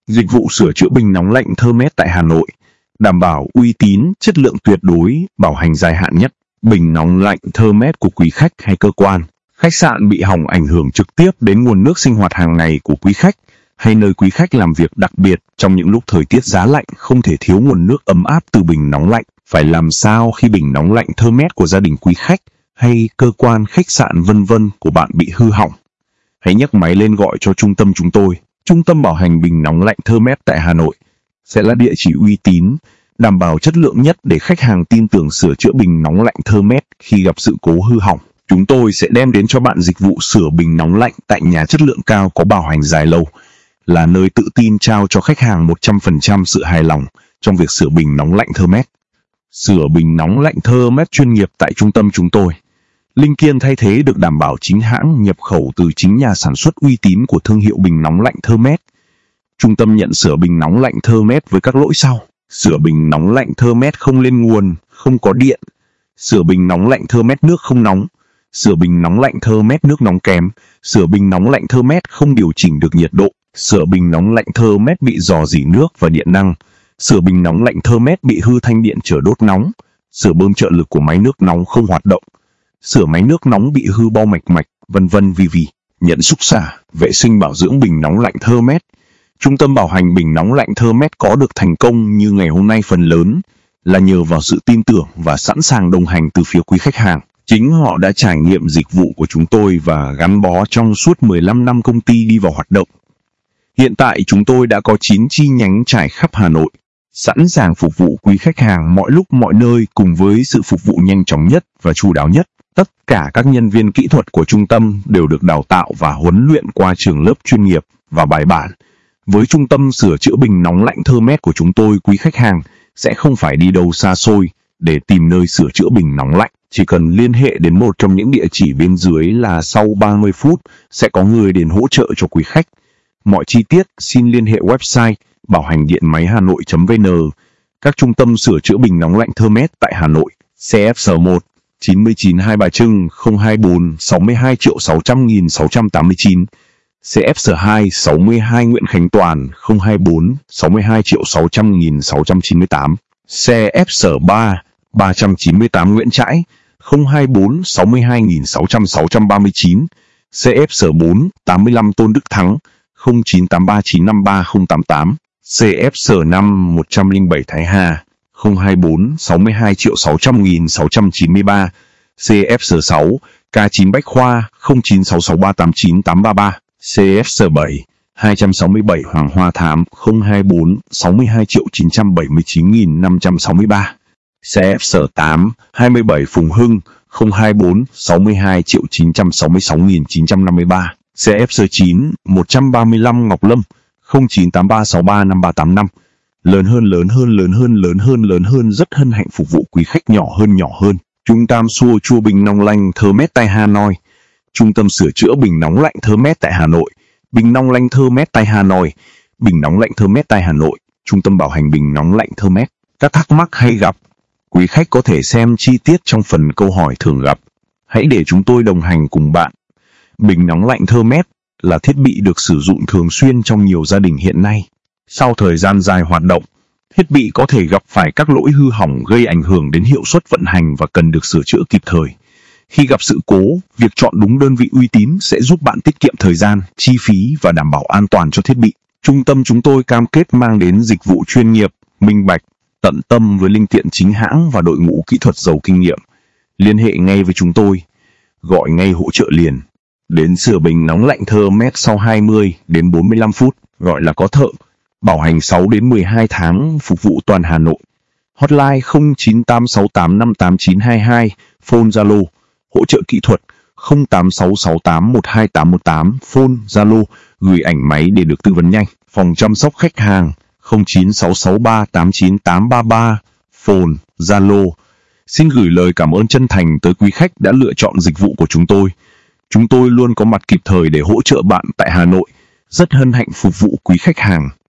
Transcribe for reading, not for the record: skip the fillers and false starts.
Dịch vụ sửa chữa bình nóng lạnh Thermet tại Hà Nội, đảm bảo uy tín, chất lượng tuyệt đối, bảo hành dài hạn nhất. Bình nóng lạnh Thermet của quý khách hay cơ quan, khách sạn bị hỏng ảnh hưởng trực tiếp đến nguồn nước sinh hoạt hàng ngày của quý khách, hay nơi quý khách làm việc, đặc biệt trong những lúc thời tiết giá lạnh không thể thiếu nguồn nước ấm áp từ bình nóng lạnh. Phải làm sao khi bình nóng lạnh Thermet của gia đình quý khách hay cơ quan, khách sạn vân vân của bạn bị hư hỏng? Hãy nhấc máy lên gọi cho trung tâm chúng tôi. Trung tâm bảo hành bình nóng lạnh Thermet tại Hà Nội sẽ là địa chỉ uy tín, đảm bảo chất lượng nhất để khách hàng tin tưởng sửa chữa bình nóng lạnh Thermet khi gặp sự cố hư hỏng. Chúng tôi sẽ đem đến cho bạn dịch vụ sửa bình nóng lạnh tại nhà, chất lượng cao, có bảo hành dài lâu, là nơi tự tin trao cho khách hàng 100% sự hài lòng trong việc sửa bình nóng lạnh Thermet. Sửa bình nóng lạnh Thermet chuyên nghiệp tại trung tâm chúng tôi. Linh kiện thay thế được đảm bảo chính hãng, nhập khẩu từ chính nhà sản xuất uy tín của thương hiệu bình nóng lạnh Thermet. Trung tâm nhận sửa bình nóng lạnh Thermet với các lỗi sau: sửa bình nóng lạnh Thermet không lên nguồn, không có điện; sửa bình nóng lạnh Thermet nước không nóng; sửa bình nóng lạnh Thermet nước nóng kém; sửa bình nóng lạnh Thermet không điều chỉnh được nhiệt độ; sửa bình nóng lạnh Thermet bị rò rỉ nước và điện năng; sửa bình nóng lạnh Thermet bị hư thanh điện trở đốt nóng; sửa bơm trợ lực của máy nước nóng không hoạt động; sửa máy nước nóng bị hư bo mạch, vân vân vv. Nhận xúc xả, vệ sinh bảo dưỡng bình nóng lạnh Thermet. Trung tâm bảo hành bình nóng lạnh Thermet có được thành công như ngày hôm nay phần lớn là nhờ vào sự tin tưởng và sẵn sàng đồng hành từ phía quý khách hàng. Chính họ đã trải nghiệm dịch vụ của chúng tôi và gắn bó trong suốt 15 năm công ty đi vào hoạt động. Hiện tại chúng tôi đã có 9 chi nhánh trải khắp Hà Nội, sẵn sàng phục vụ quý khách hàng mọi lúc mọi nơi cùng với sự phục vụ nhanh chóng nhất và chu đáo nhất. Tất cả các nhân viên kỹ thuật của trung tâm đều được đào tạo và huấn luyện qua trường lớp chuyên nghiệp và bài bản. Với trung tâm sửa chữa bình nóng lạnh Thermet của chúng tôi, quý khách hàng sẽ không phải đi đâu xa xôi để tìm nơi sửa chữa bình nóng lạnh. Chỉ cần liên hệ đến một trong những địa chỉ bên dưới là sau 30 phút sẽ có người đến hỗ trợ cho quý khách. Mọi chi tiết xin liên hệ website bảo hành điện máy hanoi.vn. Các trung tâm sửa chữa bình nóng lạnh Thermet tại Hà Nội: CF1 99 Hai Bà Trưng 024 62 600 689, CF2 62 Nguyễn Khánh Toàn 024 62 600 698, CF3 398 Nguyễn Trãi 024 62 600 639, CF4 85 Tôn Đức Thắng 0983 953 088, CF5 107 Thái Hà 024 62 600 693, CF6 K9 Bách Khoa 0966389833, CF7 267 Hoàng Hoa Thám 024 62 979 563, CF8 27 Phùng Hưng 024 62 966 953, CF9 135 Ngọc Lâm 0983635385. Lớn hơn, rất hân hạnh phục vụ quý khách. Nhỏ hơn. Trung tâm sửa chữa bình nóng lạnh Thermet tại Hà Nội. Trung tâm sửa chữa bình nóng lạnh Thermet tại Hà Nội. Bình nóng lạnh Thermet tại Hà Nội. Bình nóng lạnh Thermet tại Hà Nội. Trung tâm bảo hành bình nóng lạnh Thermet. Các thắc mắc hay gặp, quý khách có thể xem chi tiết trong phần câu hỏi thường gặp. Hãy để chúng tôi đồng hành cùng bạn. Bình nóng lạnh Thermet là thiết bị được sử dụng thường xuyên trong nhiều gia đình hiện nay. Sau thời gian dài hoạt động, thiết bị có thể gặp phải các lỗi hư hỏng gây ảnh hưởng đến hiệu suất vận hành và cần được sửa chữa kịp thời. Khi gặp sự cố, việc chọn đúng đơn vị uy tín sẽ giúp bạn tiết kiệm thời gian, chi phí và đảm bảo an toàn cho thiết bị. Trung tâm chúng tôi cam kết mang đến dịch vụ chuyên nghiệp, minh bạch, tận tâm với linh kiện chính hãng và đội ngũ kỹ thuật giàu kinh nghiệm. Liên hệ ngay với chúng tôi, gọi ngay hỗ trợ liền. Đến sửa bình nóng lạnh Thermet sau 20 đến 45 phút, gọi là có thợ. Bảo hành 6 đến 12 tháng, phục vụ toàn Hà Nội. Hotline 0986858922, phone Zalo, hỗ trợ kỹ thuật 0866812818, phone Zalo, gửi ảnh máy để được tư vấn nhanh. Phòng chăm sóc khách hàng 0966389833, phone Zalo. Xin gửi lời cảm ơn chân thành tới quý khách đã lựa chọn dịch vụ của chúng tôi. Chúng tôi luôn có mặt kịp thời để hỗ trợ bạn tại Hà Nội. Rất hân hạnh phục vụ quý khách hàng.